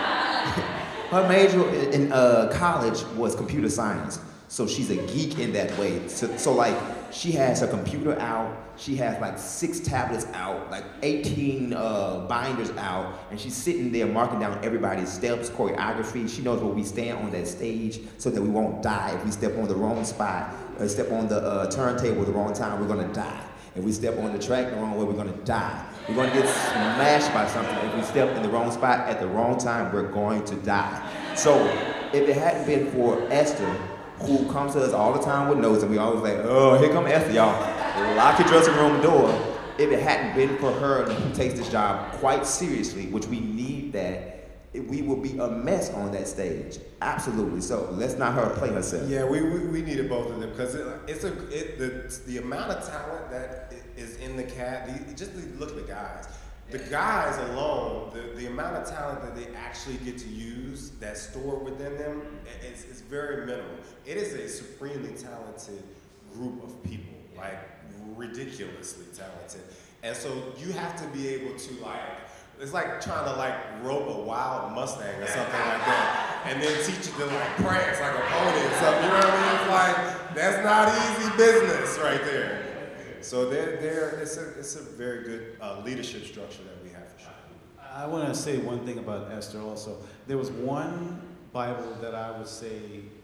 Her major in, in uh, college was computer science. So she's a geek in that way. So, so like, she has her computer out. She has like six tablets out, like eighteen uh, binders out, and she's sitting there marking down everybody's steps, choreography. She knows where we stand on that stage so that we won't die. If we step on the wrong spot, or step on the uh, turntable the wrong time, we're gonna die. If we step on the track the wrong way, we're gonna die. We're gonna get smashed by something. If we step in the wrong spot at the wrong time, we're going to die. So if it hadn't been for Esther, who comes to us all the time with notes, and we always like, oh, here come Esther, y'all. Lock your dressing room door. If it hadn't been for her, who takes this job quite seriously, which we need that, we would be a mess on that stage. Absolutely. So let's not her play herself. Yeah, we, we, we needed both of them because it, it's a it, the the amount of talent that is in the cat. The, just the, look at the guys. The guys alone, the, the amount of talent that they actually get to use that's stored within them, it's, it's very minimal. It is a supremely talented group of people, like ridiculously talented. And so you have to be able to like, it's like trying to like rope a wild Mustang or something like that, and then teach it to like prance like a pony or something. You know what I mean? It's like, that's not easy business right there. So they're, they're, it's, a, it's a very good uh, leadership structure that we have for sure. I want to say one thing about Esther also. There was one Bible that I would say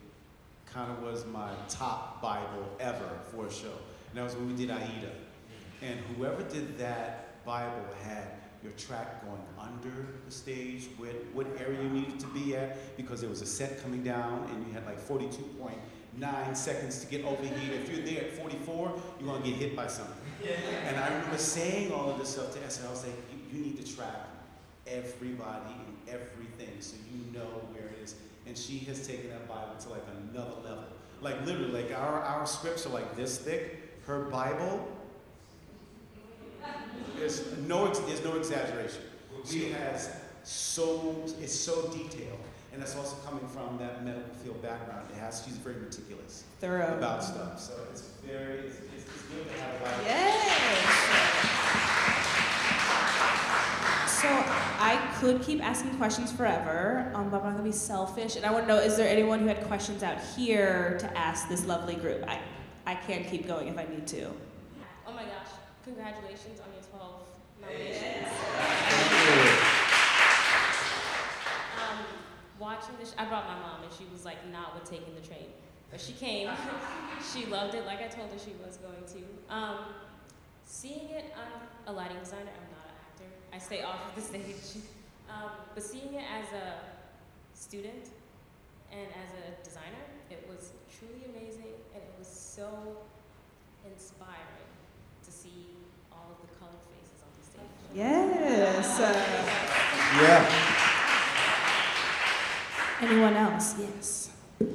kind of was my top Bible ever for a show. And that was when we did Aida. And whoever did that Bible had your track going under the stage, what, what area you needed to be at, because there was a set coming down and you had like forty-two point nine seconds to get over here. If you're there at forty-four, you're gonna get hit by something. And I remember saying all of this stuff to Esther. I was like, you, you need to track everybody and everything so you know where it is. And she has taken that Bible to like another level. Like literally, like our, our scripts are like this thick. Her Bible, there's no, there's no exaggeration. She has so, it's so detailed. and that's also coming from that medical field background. It has, she's very meticulous Thorough. about stuff, so it's very, it's, it's, it's good to have a lot of. Yes. So I could keep asking questions forever, um, but I'm not gonna be selfish. And I want to know, is there anyone who had questions out here to ask this lovely group? I, I can keep going if I need to. Oh my gosh! Congratulations on your twelve nominations. Um, watching this, I brought my mom, and she was like not with taking the train, but she came. She loved it, like I told her she was going to. Um, seeing it, I'm a lighting designer. I'm not an actor. I stay off of the stage. Um, but seeing it as a student and as a designer, it was truly amazing, and it was so inspiring to see all of the colored faces on the stage. Yes. Uh, Yeah. anyone else? Yes.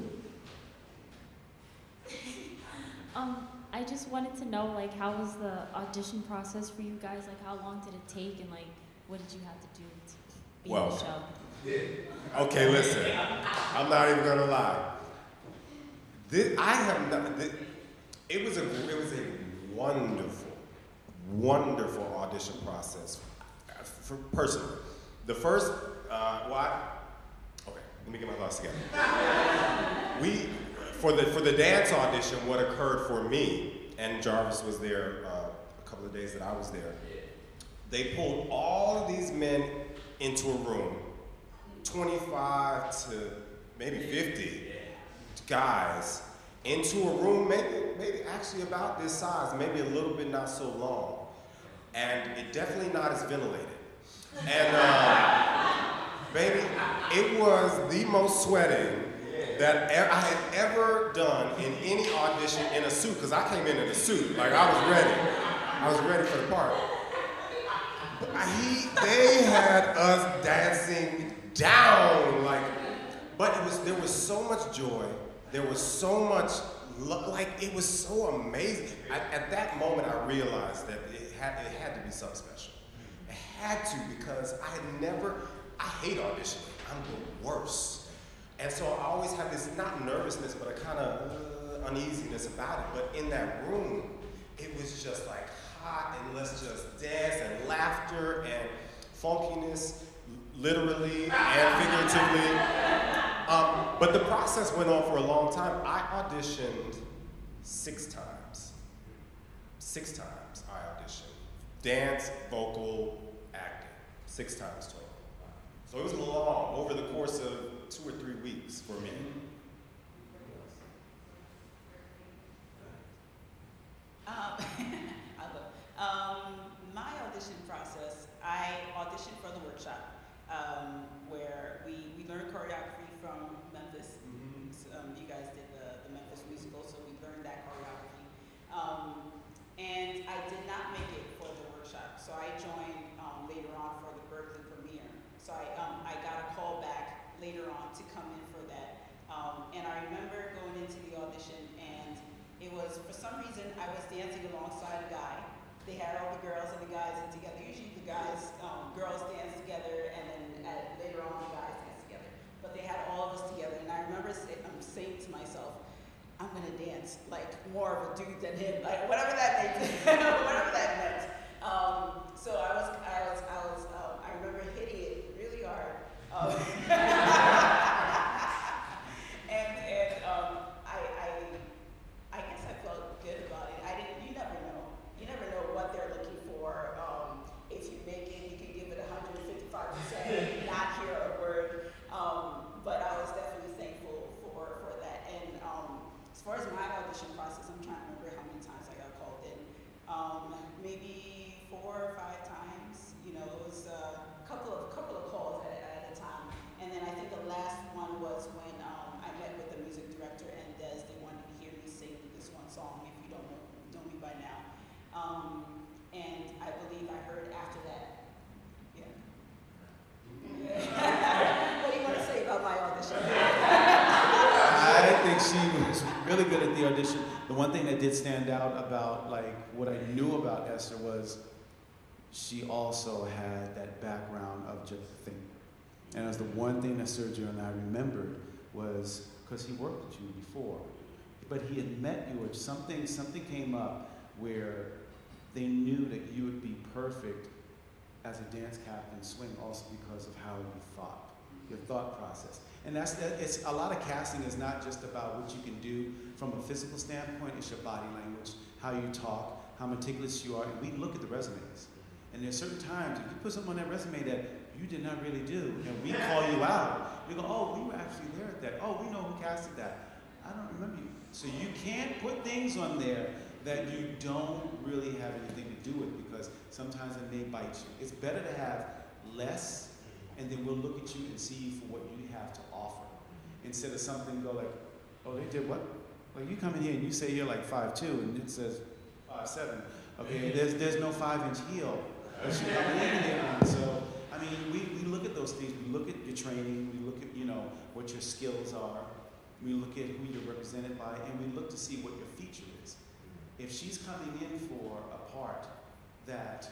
Um, I just wanted to know, like, how was the audition process for you guys? Like, how long did it take, and like, what did you have to do to be Well, in the show? Okay, listen. I'm not even gonna lie. This, I have not. This, it was a it was a wonderful, wonderful audition process. For personally, the first. Uh, why? Okay, let me get my thoughts together. We for the for the dance audition. What occurred for me, and Jarvis was there uh, a couple of days that I was there. They pulled all of these men into a room. twenty-five to maybe fifty guys into a room, maybe, maybe actually about this size, maybe a little bit not so long, and it definitely not as ventilated. And uh, baby, it was the most sweating that e- I had ever done in any audition in a suit, because I came in in a suit, like I was ready. I was ready for the part. But he, they had us dancing down, like, but it was, there was so much joy, there was so much, lo- like, it was so amazing. I, at that moment, I realized that it had, it had to be something special. It had to, because I had never, I hate auditioning, I'm the worst. And so I always have this, not nervousness, but a kind of uh, uneasiness about it. But in that room, it was just like hot, and let's just dance, and laughter, and funkiness, literally and figuratively. Um, but the process went on for a long time. I auditioned six times. Six times I auditioned. Dance, vocal, acting. Six times total. So it was long, over the course of two or three weeks for me. Um, I love, um, my audition process, I auditioned for the workshop, um, where we, we learned choreography from Memphis. Mm-hmm. So, um, you guys did the, the Memphis musical, so we learned that choreography. Um, and I did not make it for the workshop, so I joined um, later on for the Berkeley premiere. So I, um, I got a call back later on to come in for that. Um, and I remember going into the audition, and it was, for some reason, I was dancing alongside a guy. They had all the girls and the guys in together. Usually the guys, um, girls dance together, and then at, later on the guys dance together. But they had all of us together, and I remember say, I'm saying to myself, I'm gonna dance like more of a dude than him, like whatever that meant, whatever that meant. Um, so I was, I was, I was, um, I remember hitting it really hard. Um, and and um, I, I, I guess I felt good about it. I didn't. You never know. You never know what they're looking for. Um, if you make it, you can give it one hundred fifty-five percent, not hear a word. Um, but I was definitely thankful for for that. And um, as far as my audition process, I'm trying to remember how many times I got called in. Um, maybe four or five times. You know, it was a couple of couple of calls at, at a time. And then I think the last one was when um, I met with the music director and Des. They wanted to hear me sing this one song, if you don't know, know me by now. Um, and I believe I heard after that. Yeah. What do you want to say about my audition? I think she was really good at the audition. The one thing that did stand out about, like, what I knew about Esther was she also had that background of just thinking. And it was the one thing that Sergio and I remembered was because he worked with you before, but he had met you or something, something came up where they knew that you would be perfect as a dance captain swing also because of how you thought, your thought process. And that's that, it's a lot of casting is not just about what you can do from a physical standpoint, it's your body language, how you talk, how meticulous you are, and we look at the resumes. And there's certain times, if you put something on that resume that you did not really do, and we call you out, you go, oh, we were actually there at that. Oh, we know who casted that. I don't remember you. So you can't put things on there that you don't really have anything to do with because sometimes it may bite you. It's better to have less, and then we'll look at you and see you for what you have to offer. Instead of something go like, oh, they did what? Like you come in here and you say you're like five two, and it says five seven. Okay, there's there's no five-inch heel that you come in here on. So, I mean, we, we look at those things. We look at your training. We look at, you know, what your skills are. We look at who you're represented by, and we look to see what your feature is. If she's coming in for a part that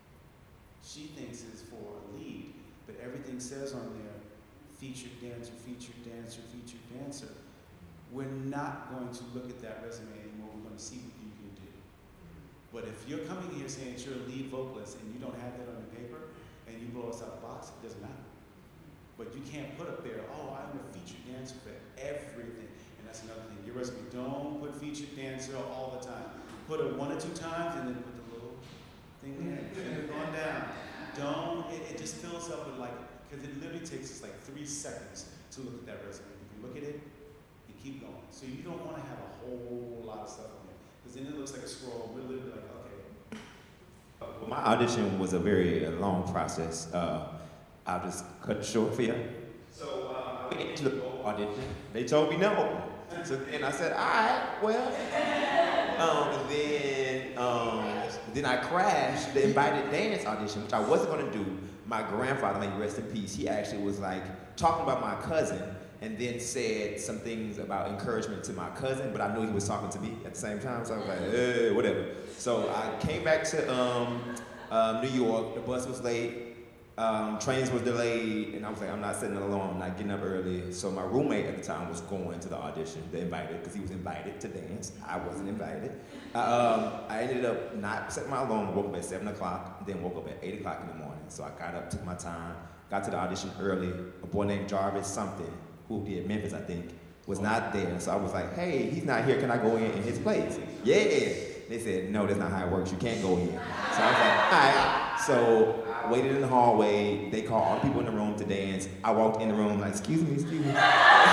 she thinks is for a lead, but everything says on there, featured dancer, featured dancer, featured dancer, we're not going to look at that resume anymore. We're going to see what you can do. But if you're coming here saying you're a lead vocalist and you don't have that on the paper, and you blow us out the box, it doesn't matter. But you can't put up there, oh, I'm a featured dancer for everything. And that's another thing. Your resume, don't put featured dancer all the time. Put it one or two times and then put the little thing there. Finger going down. Don't, it, it just fills up with like, because it literally takes us like three seconds to look at that resume. You can look at it and keep going. So you don't want to have a whole lot of stuff on there. Because then it looks like a scroll. We're literally like, okay. Well, my audition was a very uh, long process. Uh, I'll just cut it short for you. So uh, I went into the audition. They told me no. So then I said, all right, well. Um, and then, um, then I crashed the invited dance audition, which I wasn't going to do. My grandfather, may he rest in peace, he actually was like talking about my cousin and then said some things about encouragement to my cousin, but I knew he was talking to me at the same time, so I was like, eh, whatever. So I came back to um, uh, New York. The bus was late. Um, trains was delayed, and I was like, I'm not setting an alarm, I'm not getting up early. So my roommate at the time was going to the audition, the invited, because he was invited to dance. I wasn't invited. Um, I ended up not setting my alarm, woke up at seven o'clock, then woke up at eight o'clock in the morning. So I got up, took my time, got to the audition early. A boy named Jarvis something, who did Memphis, I think, was not there. So I was like, hey, he's not here, can I go in in his place? Yeah. They said, no, that's not how it works, you can't go in. So I was like, all right. So I waited in the hallway. They called all the people in the room to dance. I walked in the room like, excuse me, excuse me. And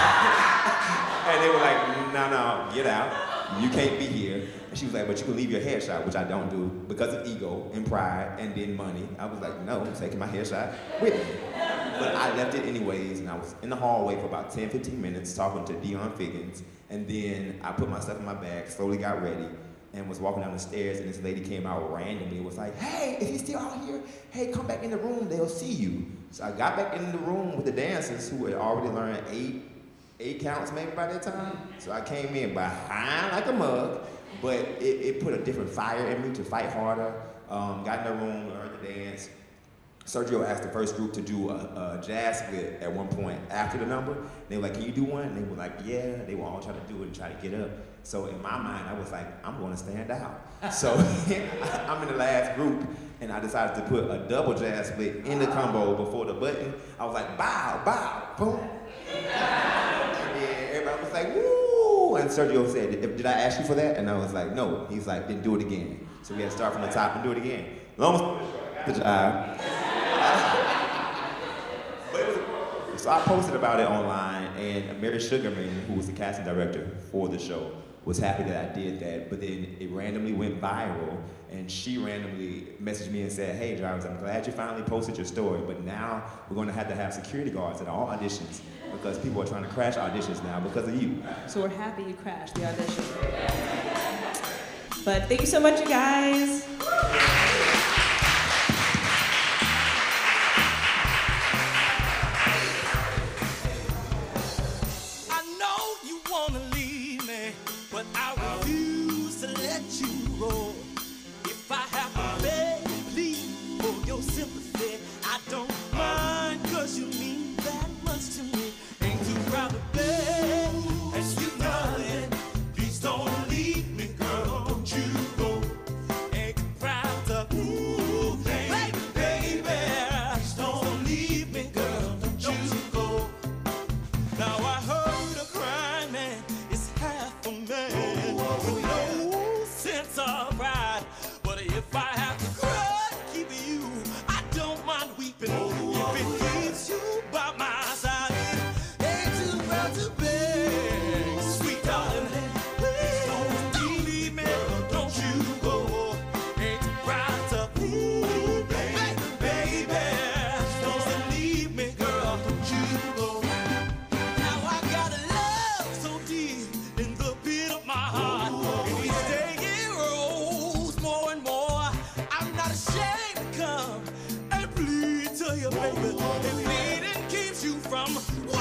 they were like, no, no, get out. You can't be here. And she was like, but you can leave your headshot, which I don't do because of ego and pride and then money. I was like, no, I'm taking my headshot with me. But I left it anyways, and I was in the hallway for about ten, fifteen minutes talking to Dion Figgins. And then I put my stuff in my bag, slowly got ready, and was walking down the stairs, and this lady came out randomly and was like, hey, is he still out here? Hey, come back in the room, they'll see you. So I got back in the room with the dancers who had already learned eight, eight counts maybe by that time. So I came in behind like a mug, but it, it put a different fire in me to fight harder. Um, got in the room, learned to dance. Sergio asked the first group to do a, a jazz split at one point after the number. They were like, can you do one? And they were like, yeah. They were all trying to do it and try to get up. So in my mind, I was like, I'm going to stand out. So I'm in the last group, and I decided to put a double jazz split in the combo before the button. I was like, bow, bow, boom. And then everybody was like, woo. And Sergio said, did I ask you for that? And I was like, no. He's like, then do it again. So we had to start from the top and do it again. Long story short, good job. But it was, so I posted about it online, and Mary Sugarman, who was the casting director for the show, was happy that I did that, but then it randomly went viral, and she randomly messaged me and said, hey, Jarvis, I'm glad you finally posted your story, but now we're going to have to have security guards at all auditions because people are trying to crash auditions now because of you. So we're happy you crashed the audition. But thank you so much, you guys. Sympathy, I don't mind, cause you mean come and plead to you, baby. If needing keeps you from